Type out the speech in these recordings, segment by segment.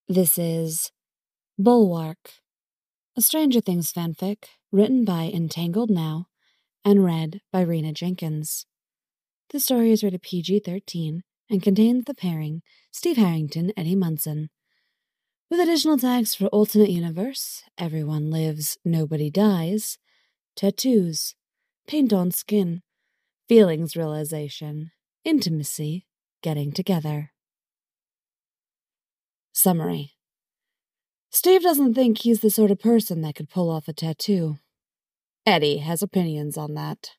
This is Bulwark, a Stranger Things fanfic written by Entangled Now and read by Rena Jenkins. The story is rated PG-13 and contains the pairing Steve Harrington, Eddie Munson, with additional tags for alternate universe, everyone lives, nobody dies, tattoos, paint on skin, feelings realization, intimacy, getting together. Summary. Steve doesn't think he's the sort of person that could pull off a tattoo. Eddie has opinions on that.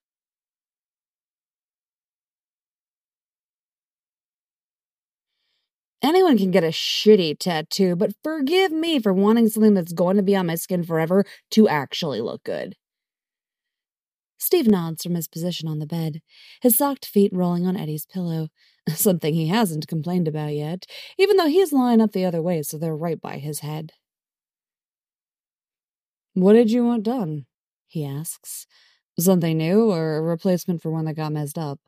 Anyone can get a shitty tattoo, but forgive me for wanting something that's going to be on my skin forever to actually look good. Steve nods from his position on the bed, his socked feet rolling on Eddie's pillow, something he hasn't complained about yet, even though he's lying up the other way so they're right by his head. "What did you want done?" he asks. "Something new or a replacement for one that got messed up?"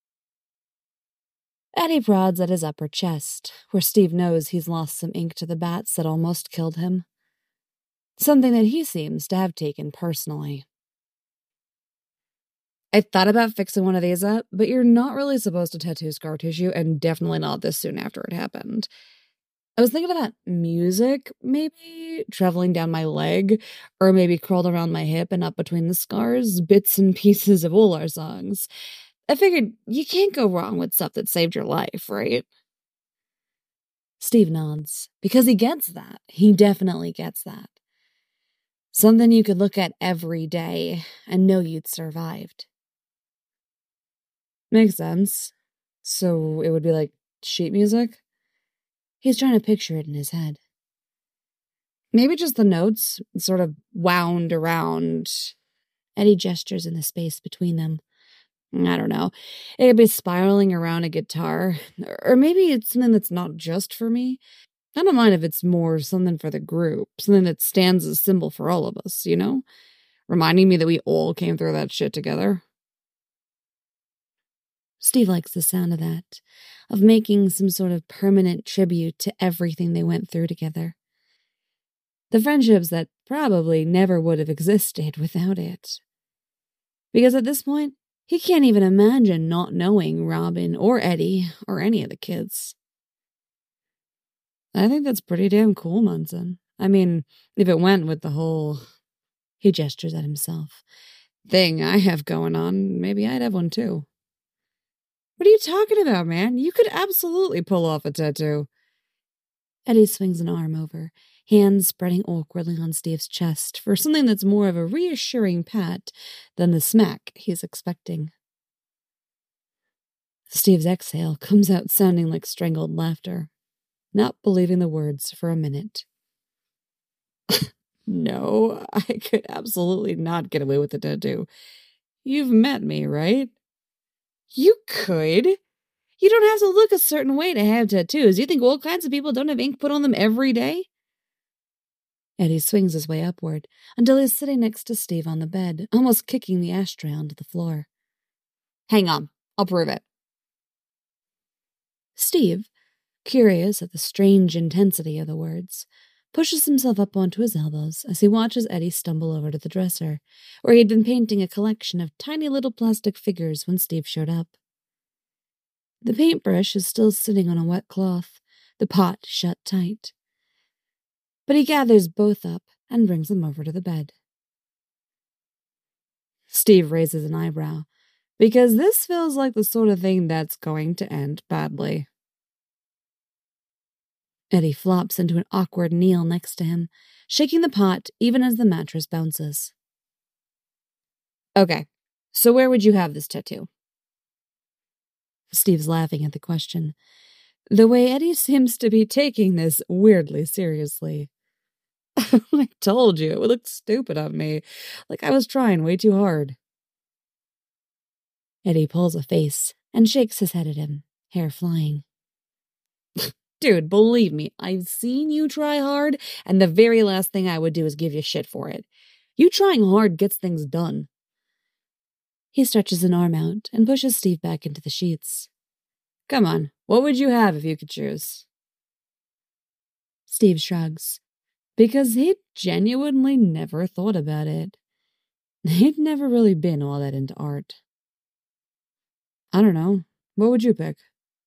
Eddie prods at his upper chest, where Steve knows he's lost some ink to the bats that almost killed him. Something that he seems to have taken personally. "I thought about fixing one of these up, but you're not really supposed to tattoo scar tissue, and definitely not this soon after it happened. I was thinking about music, maybe traveling down my leg, or maybe crawled around my hip and up between the scars, bits and pieces of all our songs. I figured you can't go wrong with stuff that saved your life, right?" Steve nods, because he gets that. He definitely gets that. Something you could look at every day and know you'd survived. Makes sense. So it would be like sheet music? He's trying to picture it in his head. Maybe just the notes, sort of wound around. Eddie gestures in the space between them. I don't know. It could be spiraling around a guitar. Or maybe it's something that's not just for me. I don't mind if it's more something for the group. Something that stands as a symbol for all of us, you know? Reminding me that we all came through that shit together. Steve likes the sound of that, of making some sort of permanent tribute to everything they went through together. The friendships that probably never would have existed without it. Because at this point, he can't even imagine not knowing Robin or Eddie or any of the kids. I think that's pretty damn cool, Munson. I mean, if it went with the whole, he gestures at himself, thing I have going on, maybe I'd have one too. What are you talking about, man? You could absolutely pull off a tattoo. Eddie swings an arm over, hands spreading awkwardly on Steve's chest for something that's more of a reassuring pat than the smack he's expecting. Steve's exhale comes out sounding like strangled laughter, not believing the words for a minute. "No, I could absolutely not get away with a tattoo. You've met me, right?" "You could. You don't have to look a certain way to have tattoos. You think all kinds of people don't have ink put on them every day?" Eddie swings his way upward until he's sitting next to Steve on the bed, almost kicking the ashtray onto the floor. "Hang on, I'll prove it." Steve, curious at the strange intensity of the words, pushes himself up onto his elbows as he watches Eddie stumble over to the dresser, where he'd been painting a collection of tiny little plastic figures when Steve showed up. The paintbrush is still sitting on a wet cloth, the pot shut tight. But he gathers both up and brings them over to the bed. Steve raises an eyebrow, because this feels like the sort of thing that's going to end badly. Eddie flops into an awkward kneel next to him, shaking the pot even as the mattress bounces. "Okay, so where would you have this tattoo?" Steve's laughing at the question, the way Eddie seems to be taking this weirdly seriously. "I told you, it would look stupid on me, like I was trying way too hard." Eddie pulls a face and shakes his head at him, hair flying. "Dude, believe me, I've seen you try hard, and the very last thing I would do is give you shit for it. You trying hard gets things done." He stretches an arm out and pushes Steve back into the sheets. "Come on, what would you have if you could choose?" Steve shrugs, because he'd genuinely never thought about it. He'd never really been all that into art. I don't know. What would you pick?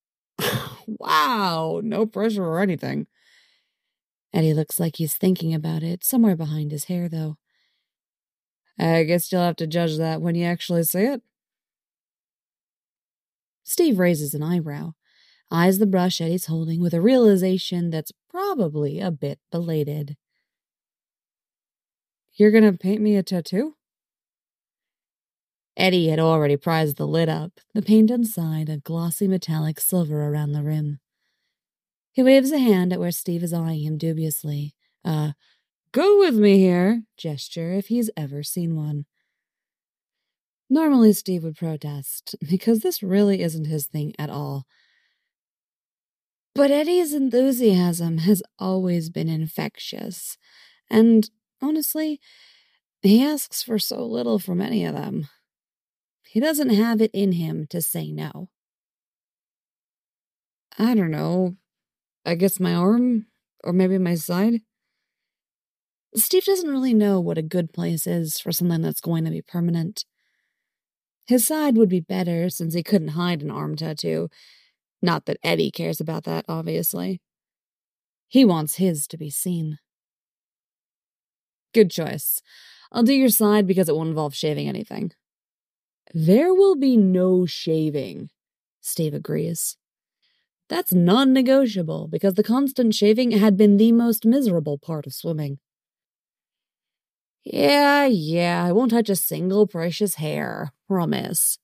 Wow, no pressure or anything. Eddie looks like he's thinking about it, somewhere behind his hair, though. I guess you'll have to judge that when you actually see it. Steve raises an eyebrow, eyes the brush Eddie's holding with a realization that's probably a bit belated. You're gonna paint me a tattoo? Eddie had already prized the lid up, the paint inside a glossy metallic silver around the rim. He waves a hand at where Steve is eyeing him dubiously. Go with me here gesture if he's ever seen one. Normally Steve would protest, because this really isn't his thing at all. But Eddie's enthusiasm has always been infectious, and honestly, he asks for so little from any of them. He doesn't have it in him to say no. I don't know. I guess my arm? Or maybe my side? Steve doesn't really know what a good place is for something that's going to be permanent. His side would be better since he couldn't hide an arm tattoo. Not that Eddie cares about that, obviously. He wants his to be seen. Good choice. I'll do your side because it won't involve shaving anything. There will be no shaving, Steve agrees. That's non-negotiable because the constant shaving had been the most miserable part of swimming. Yeah, I won't touch a single precious hair, promise.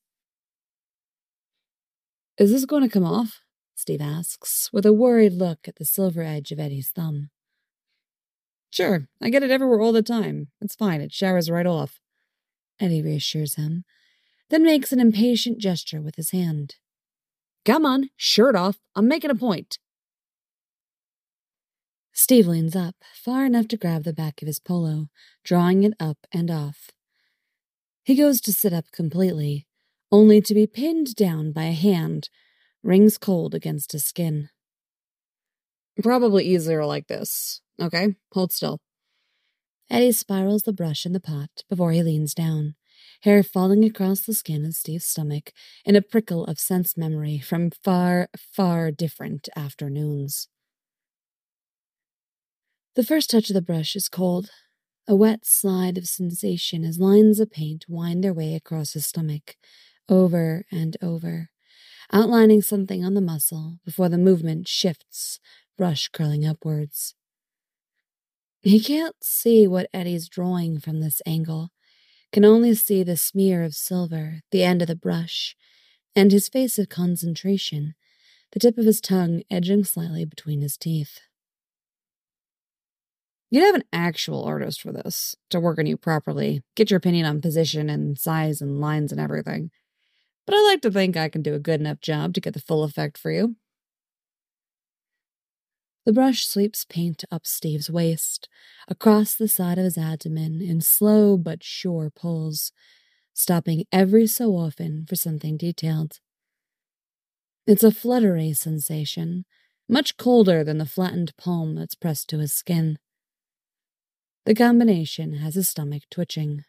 Is this going to come off? Steve asks, with a worried look at the silver edge of Eddie's thumb. Sure, I get it everywhere all the time. It's fine, it showers right off. Eddie reassures him, then makes an impatient gesture with his hand. Come on, shirt off, I'm making a point. Steve leans up, far enough to grab the back of his polo, drawing it up and off. He goes to sit up completely, only to be pinned down by a hand, rings cold against his skin. Probably easier like this. Okay, hold still. Eddie spirals the brush in the pot before he leans down, hair falling across the skin of Steve's stomach in a prickle of sense memory from far, far different afternoons. The first touch of the brush is cold, a wet slide of sensation as lines of paint wind their way across his stomach, over and over, outlining something on the muscle before the movement shifts, brush curling upwards. He can't see what Eddie's drawing from this angle, can only see the smear of silver, the end of the brush, and his face of concentration, the tip of his tongue edging slightly between his teeth. You'd have an actual artist for this, to work on you properly, get your opinion on position and size and lines and everything. But I like to think I can do a good enough job to get the full effect for you. The brush sweeps paint up Steve's waist, across the side of his abdomen in slow but sure pulls, stopping every so often for something detailed. It's a fluttery sensation, much colder than the flattened palm that's pressed to his skin. The combination has his stomach twitching.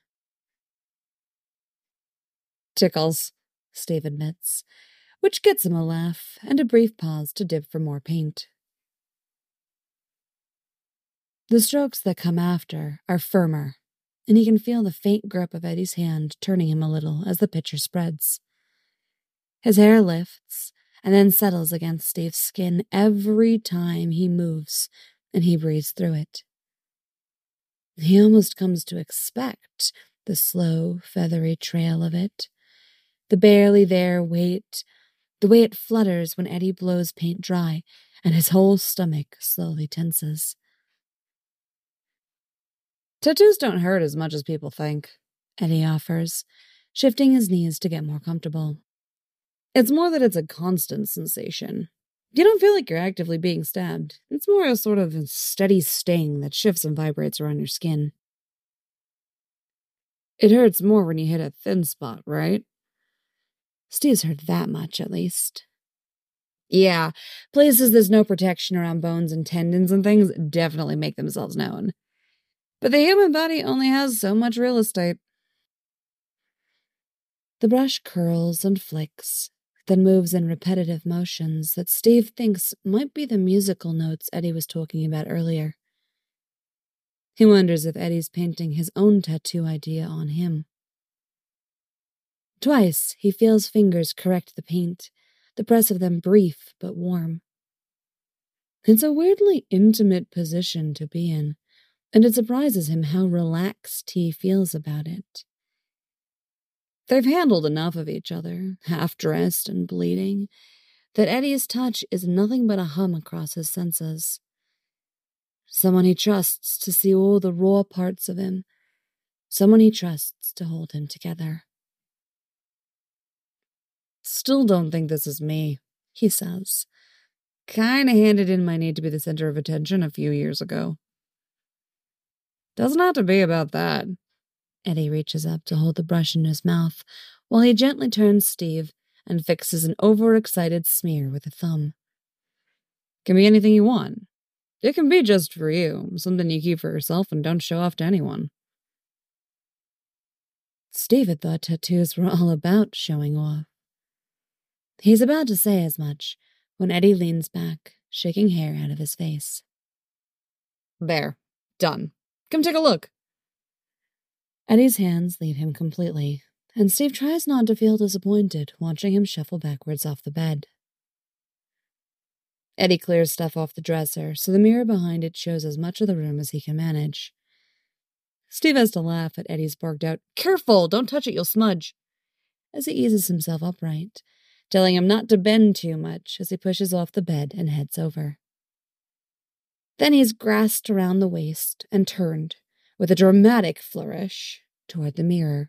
Tickles, Steve admits, which gets him a laugh and a brief pause to dip for more paint. The strokes that come after are firmer, and he can feel the faint grip of Eddie's hand turning him a little as the picture spreads. His hair lifts and then settles against Steve's skin every time he moves and he breathes through it. He almost comes to expect the slow, feathery trail of it, the barely there weight, the way it flutters when Eddie blows paint dry and his whole stomach slowly tenses. Tattoos don't hurt as much as people think, Eddie offers, shifting his knees to get more comfortable. It's more that it's a constant sensation. You don't feel like you're actively being stabbed. It's more a sort of steady sting that shifts and vibrates around your skin. It hurts more when you hit a thin spot, right? Steve's heard that much, at least. Yeah, places there's no protection around bones and tendons and things definitely make themselves known. But the human body only has so much real estate. The brush curls and flicks, then moves in repetitive motions that Steve thinks might be the musical notes Eddie was talking about earlier. He wonders if Eddie's painting his own tattoo idea on him. Twice, he feels fingers correct the paint, the press of them brief but warm. It's a weirdly intimate position to be in, and it surprises him how relaxed he feels about it. They've handled enough of each other, half-dressed and bleeding, that Eddie's touch is nothing but a hum across his senses. Someone he trusts to see all the raw parts of him. Someone he trusts to hold him together. Still don't think this is me, he says. Kinda handed in my need to be the center of attention a few years ago. Doesn't have to be about that. Eddie reaches up to hold the brush in his mouth, while he gently turns Steve and fixes an overexcited smear with a thumb. Can be anything you want. It can be just for you, something you keep for yourself and don't show off to anyone. Steve had thought tattoos were all about showing off. He's about to say as much when Eddie leans back, shaking hair out of his face. There. Done. Come take a look. Eddie's hands leave him completely, and Steve tries not to feel disappointed watching him shuffle backwards off the bed. Eddie clears stuff off the dresser, so the mirror behind it shows as much of the room as he can manage. Steve has to laugh at Eddie's barked out, "Careful, don't touch it, you'll smudge," as he eases himself upright, telling him not to bend too much as he pushes off the bed and heads over. Then he's grasped around the waist and turned, with a dramatic flourish, toward the mirror.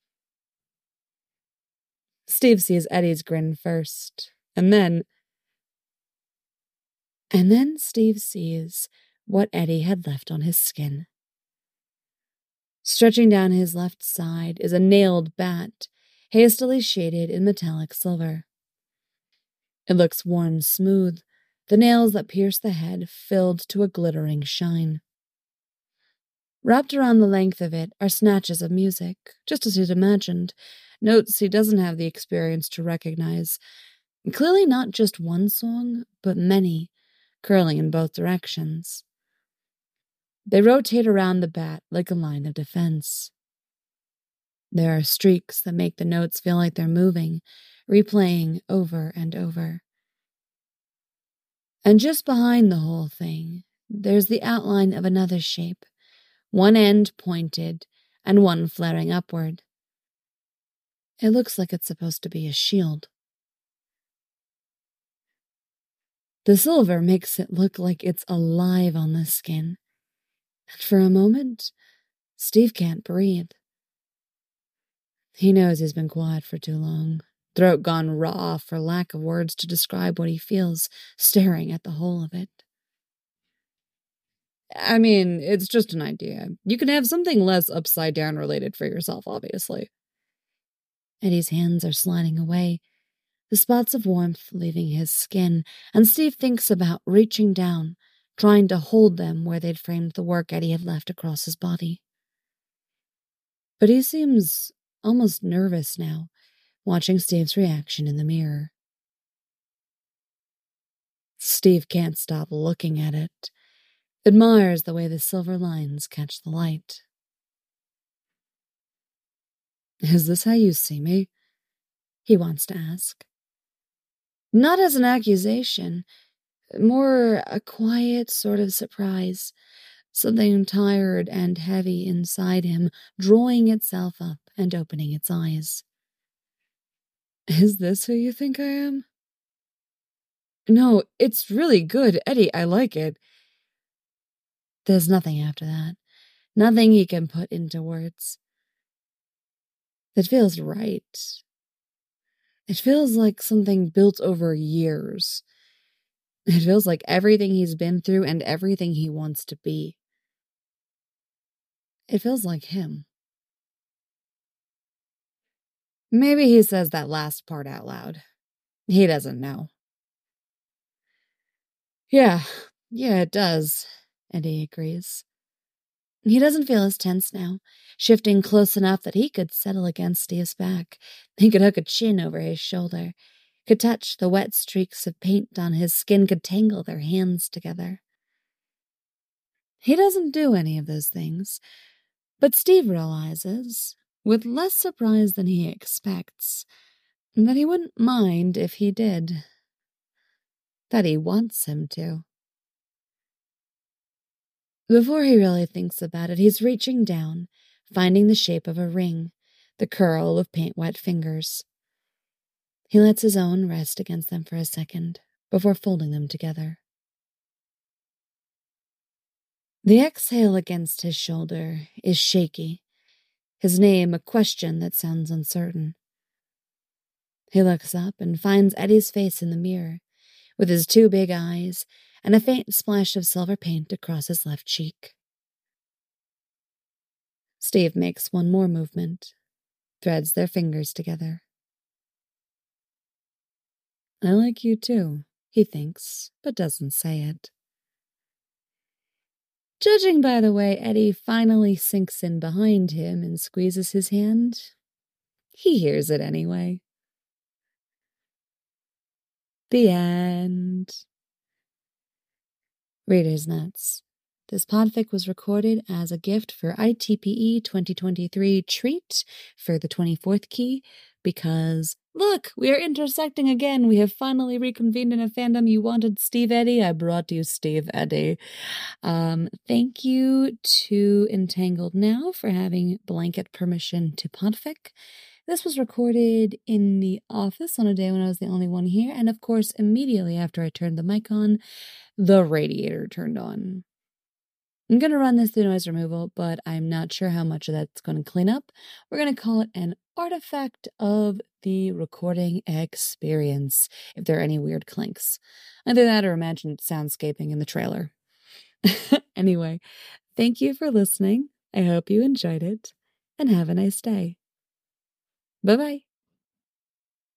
Steve sees Eddie's grin first, and then Steve sees what Eddie had left on his skin. Stretching down his left side is a nailed bat, hastily shaded in metallic silver. It looks worn smooth, the nails that pierce the head filled to a glittering shine. Wrapped around the length of it are snatches of music, just as he'd imagined, notes he doesn't have the experience to recognize. Clearly not just one song, but many, curling in both directions. They rotate around the bat like a line of defense. There are streaks that make the notes feel like they're moving, replaying over and over. And just behind the whole thing, there's the outline of another shape, one end pointed and one flaring upward. It looks like it's supposed to be a shield. The silver makes it look like it's alive on the skin. And for a moment, Steve can't breathe. He knows he's been quiet for too long, throat gone raw for lack of words to describe what he feels, staring at the whole of it. I mean, it's just an idea. You can have something less upside-down related for yourself, obviously. Eddie's hands are sliding away, the spots of warmth leaving his skin, and Steve thinks about reaching down, trying to hold them where they'd framed the work Eddie had left across his body. But he seems almost nervous now, watching Steve's reaction in the mirror. Steve can't stop looking at it, admires the way the silver lines catch the light. Is this how you see me? He wants to ask. Not as an accusation, more a quiet sort of surprise, something tired and heavy inside him, drawing itself up and opening its eyes. Is this who you think I am? No, it's really good, Eddie, I like it. There's nothing after that. Nothing he can put into words. It feels right. It feels like something built over years. It feels like everything he's been through and everything he wants to be. It feels like him. Maybe he says that last part out loud. He doesn't know. Yeah, it does, Eddie agrees. He doesn't feel as tense now, shifting close enough that he could settle against Steve's back. He could hook a chin over his shoulder, could touch the wet streaks of paint on his skin, could tangle their hands together. He doesn't do any of those things, but Steve realizes, with less surprise than he expects, that he wouldn't mind if he did. That he wants him to. Before he really thinks about it, he's reaching down, finding the shape of a ring, the curl of paint-wet fingers. He lets his own rest against them for a second, before folding them together. The exhale against his shoulder is shaky, his name a question that sounds uncertain. He looks up and finds Eddie's face in the mirror, with his two big eyes and a faint splash of silver paint across his left cheek. Steve makes one more movement, threads their fingers together. I like you too, he thinks, but doesn't say it. Judging by the way Eddie finally sinks in behind him and squeezes his hand, he hears it anyway. The end. Reader's Notes. This podfic was recorded as a gift for ITPE 2023 treat for the 24th key because, look, we are intersecting again. We have finally reconvened in a fandom. You wanted Steve Eddy. I brought you Steve Eddy. Thank you to Entangled Now for having blanket permission to podfic. This was recorded in the office on a day when I was the only one here, and of course, immediately after I turned the mic on, the radiator turned on. I'm going to run this through noise removal, but I'm not sure how much of that's going to clean up. We're going to call it an artifact of the recording experience, if there are any weird clinks. Either that or imagine soundscaping in the trailer. Anyway, thank you for listening. I hope you enjoyed it, and have a nice day. Bye-bye.